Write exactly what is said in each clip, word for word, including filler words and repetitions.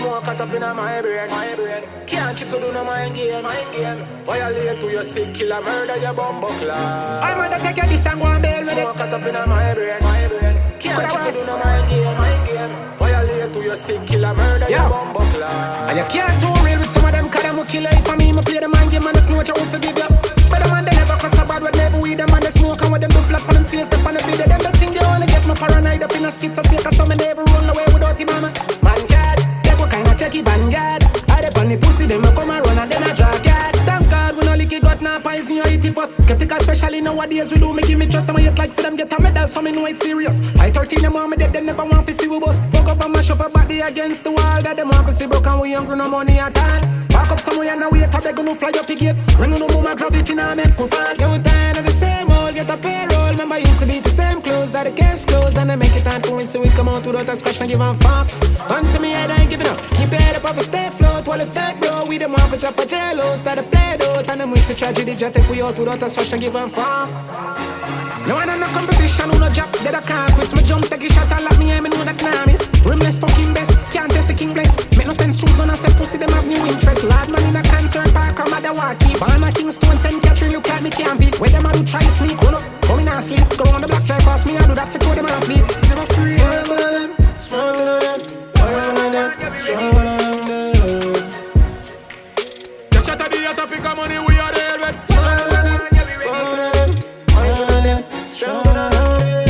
Smoke cut up in my brain, my brain. Can't you do no mind game, mind game. Violate to your sick killer, murder your bumbo class. I'm gonna take this and go and bail with it. Smoke cut up in my brain, my brain. Can't you do no mind game, mind game. Violate to your sick killer, murder your bumbo class. And you can't too real with some of them, cause them will kill you. If I mean, I play the mind game and the snow, I won't forgive you. But the man, they never cuss about what never weed them and the smoke and what them do flap on them face, step on the video. Them the thing they only get me paranoid up in a schizophrenia, cause some of them never run away without him, mama. Man charge, they go kinda check it, vanguard. I dep on the pussy, them a come and run and then I drag guard. Thank God, we no lick it, got now poison your eating first. Skeptical, especially nowadays, we do make give me trust them. Yet like see them get a medal, so me know it's serious. five thirteen, them want me dead, them never want to see we bust. Fuck up and mash up a body against the wall, that them want to see broke and we hungry, no money at all. Back up somewhere and wait, I beg you no fly up again. Ring on the mama, grab it in a make me fall. Get with tired of the same old, get a payroll. Remember used to be the same clothes that the case closed. And they make it time for when so we come out without a scratch and give a fuck. Gun to me head, I ain't giving up. Keep your head up, up stay float while the fake bro. We them want to drop a jello, start a play out. And them wish for tragedy, just take we out without a scratch and give a fuck. No one on no competition, who no job, that I can't quit. Me jump, take a shot and lock me, I know that now miss. Rimless fucking best, can't test the king bless. Make no sense, choose on and say pussy, them have new interest. Lad man in a concert park, I'm at the walkie. Born a Kingston, Saint Catherine, look like me can't beat. When them a do try sneak, oh no, come in and sleep. Go on the black try pass me, I do that for throw them off me. Never free. Poison on them, smoking on them, poison on them, strong on them. Just shut the other pick up money, we are there, man. Poison on them, poison on them, poison on them, strong on them.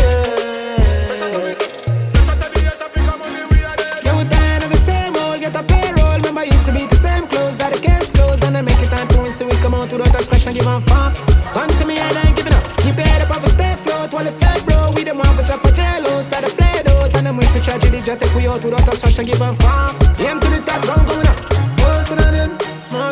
So we come out without a scratch and give a fuck. Gun to me head, I ain't giving up. Keep your head up off a stay float while the fake bro. We them want to drop a jello, start a play out. And them wish for tragedy, just take we out without a scratch and give a fuck. Aim to the top, gun going up. Forcing on them, small